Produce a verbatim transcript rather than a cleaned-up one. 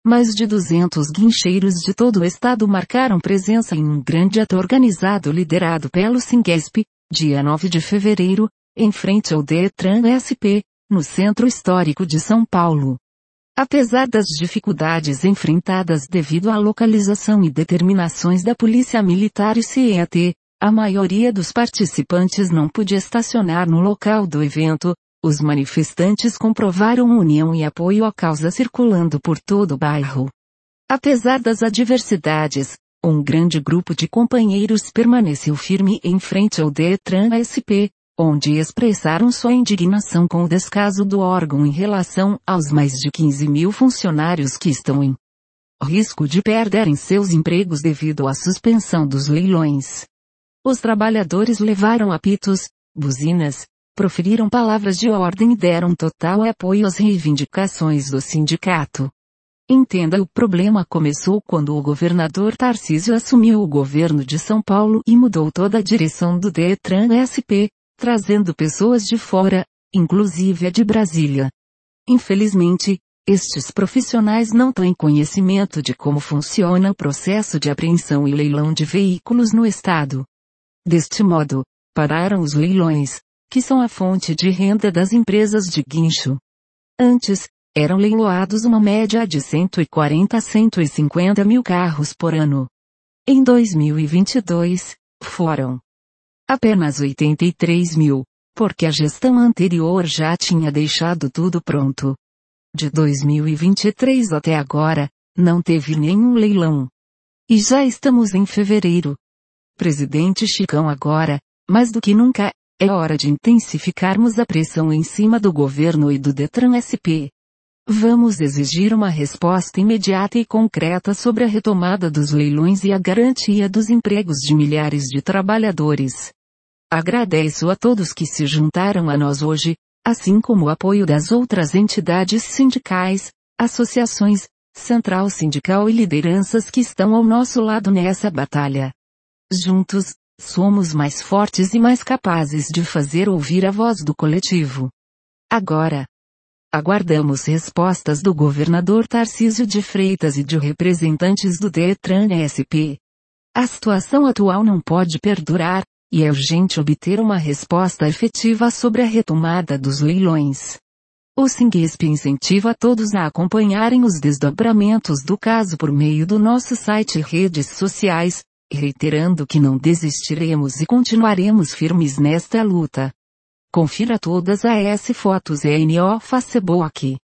Mais de duzentos guincheiros de todo o estado marcaram presença em um grande ato organizado liderado pelo Singesp, dia nove de fevereiro, em frente ao Detran S P, no Centro Histórico de São Paulo. Apesar das dificuldades enfrentadas devido à localização e determinações da Polícia Militar e C E T, a maioria dos participantes não pôde estacionar no local do evento. Os manifestantes comprovaram união e apoio à causa circulando por todo o bairro. Apesar das adversidades, um grande grupo de companheiros permaneceu firme em frente ao Detran S P, onde expressaram sua indignação com o descaso do órgão em relação aos mais de quinze mil funcionários que estão em risco de perderem seus empregos devido à suspensão dos leilões. Os trabalhadores levaram apitos, buzinas, proferiram palavras de ordem e deram total apoio às reivindicações do sindicato. Entenda, o problema começou quando o governador Tarcísio assumiu o governo de São Paulo e mudou toda a direção do Detran S P, trazendo pessoas de fora, inclusive a de Brasília. Infelizmente, estes profissionais não têm conhecimento de como funciona o processo de apreensão e leilão de veículos no estado. Deste modo, pararam os leilões, que são a fonte de renda das empresas de guincho. Antes, eram leiloados uma média de cento e quarenta a cento e cinquenta mil carros por ano. Em dois mil e vinte e dois, foram apenas oitenta e três mil, porque a gestão anterior já tinha deixado tudo pronto. De dois mil e vinte e três até agora, não teve nenhum leilão. E já estamos em fevereiro. Presidente Chicão, agora, mais do que nunca, é hora de intensificarmos a pressão em cima do governo e do Detran S P. Vamos exigir uma resposta imediata e concreta sobre a retomada dos leilões e a garantia dos empregos de milhares de trabalhadores. Agradeço a todos que se juntaram a nós hoje, assim como o apoio das outras entidades sindicais, associações, central sindical e lideranças que estão ao nosso lado nessa batalha. Juntos, somos mais fortes e mais capazes de fazer ouvir a voz do coletivo. Agora, aguardamos respostas do governador Tarcísio de Freitas e de representantes do Detran S P. A situação atual não pode perdurar, e é urgente obter uma resposta efetiva sobre a retomada dos leilões. O Singesp incentiva todos a acompanharem os desdobramentos do caso por meio do nosso site e redes sociais, reiterando que não desistiremos e continuaremos firmes nesta luta. Confira todas as fotos no Facebook.